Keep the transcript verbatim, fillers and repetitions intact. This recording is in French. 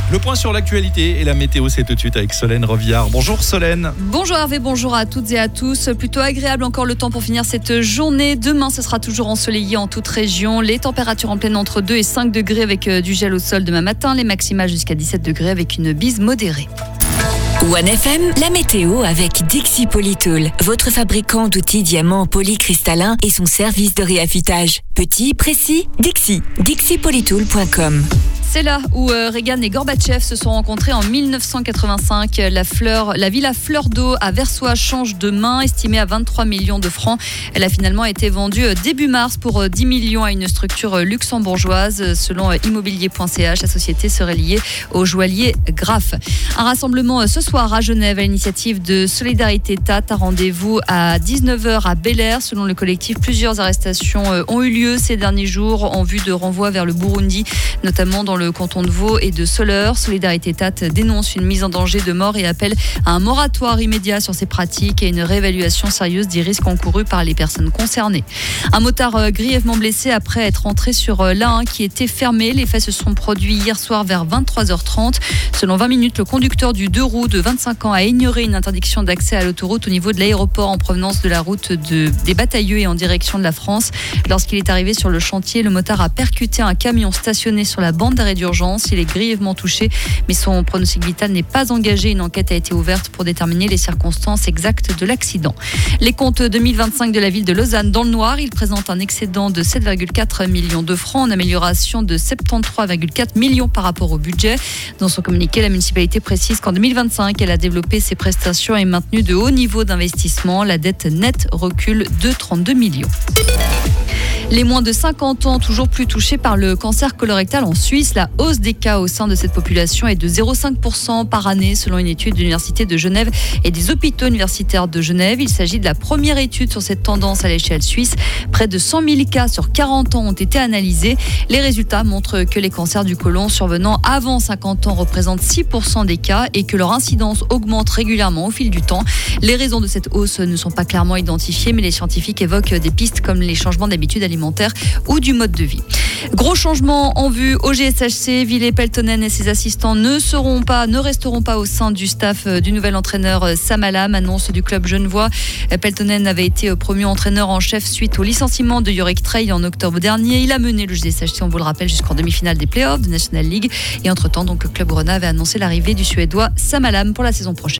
Le point sur l'actualité et la météo, c'est tout de suite avec Solène Revillard. Bonjour Solène. Bonjour Hervé, bonjour à toutes et à tous. Plutôt agréable encore le temps pour finir cette journée. Demain, ce sera toujours ensoleillé en toute région. Les températures en pleine entre deux et cinq degrés avec du gel au sol demain matin. Les maximales jusqu'à dix-sept degrés avec une bise modérée. One F M, la météo avec Dixi Polytool, votre fabricant d'outils diamants polycristallins et son service de réaffûtage. Petit, précis, Dixi. dixi polytool point com. C'est là où Reagan et Gorbatchev se sont rencontrés en mille neuf cent quatre-vingt-cinq. La, fleur, la villa Fleur d'Eau à Versoix change de main, estimée à vingt-trois millions de francs. Elle a finalement été vendue début mars pour dix millions à une structure luxembourgeoise. Selon immobilier point c h, la société serait liée au joaillier Graff. Un rassemblement ce soir à Genève à l'initiative de Solidarité T A T. Un rendez-vous à dix-neuf heures à Bel Air. Selon le collectif, plusieurs arrestations ont eu lieu ces derniers jours en vue de renvoi vers le Burundi, notamment dans le canton de Vaud et de Soleure. Solidarité T A T dénonce une mise en danger de mort et appelle à un moratoire immédiat sur ces pratiques et une réévaluation sérieuse des risques encourus par les personnes concernées. Un motard grièvement blessé après être entré sur l'A un qui était fermé. Les faits se sont produits hier soir vers vingt-trois heures trente. Selon vingt minutes, le conducteur du deux roues de vingt-cinq ans a ignoré une interdiction d'accès à l'autoroute au niveau de l'aéroport en provenance de la route de, des Batailleux et en direction de la France. Lorsqu'il est arrivé sur le chantier, le motard a percuté un camion stationné sur la bande d'arrêt d'urgence. Il est grièvement touché, mais son pronostic vital n'est pas engagé. Une enquête a été ouverte pour déterminer les circonstances exactes de l'accident. Les comptes deux mille vingt-cinq de la ville de Lausanne dans le noir. Ils présentent un excédent de sept virgule quatre millions de francs, en amélioration de soixante-treize virgule quatre millions par rapport au budget. Dans son communiqué, la municipalité précise qu'en deux mille vingt-cinq, elle a développé ses prestations et maintenu de hauts niveaux d'investissement. La dette nette recule de trente-deux millions. Les moins de cinquante ans, toujours plus touchés par le cancer colorectal en Suisse. La hausse des cas au sein de cette population est de zéro virgule cinq pour cent par année, selon une étude de l'Université de Genève et des hôpitaux universitaires de Genève. Il s'agit de la première étude sur cette tendance à l'échelle suisse. Près de cent mille cas sur quarante ans ont été analysés. Les résultats montrent que les cancers du côlon survenant avant cinquante ans représentent six pour cent des cas et que leur incidence augmente régulièrement au fil du temps. Les raisons de cette hausse ne sont pas clairement identifiées, mais les scientifiques évoquent des pistes comme les changements d'habitudes alimentaires ou du mode de vie. Gros changement en vue au G S H C. Ville Peltonen et ses assistants ne seront pas, ne resteront pas au sein du staff du nouvel entraîneur Sam Hallam, annonce du club genevois. Peltonen avait été promu entraîneur en chef suite au licenciement de Yorick Treil en octobre dernier. Il a mené le G S H C, on vous le rappelle, jusqu'en demi-finale des playoffs de National League. Et entre-temps, donc, le club Rona avait annoncé l'arrivée du Suédois Sam Hallam pour la saison prochaine.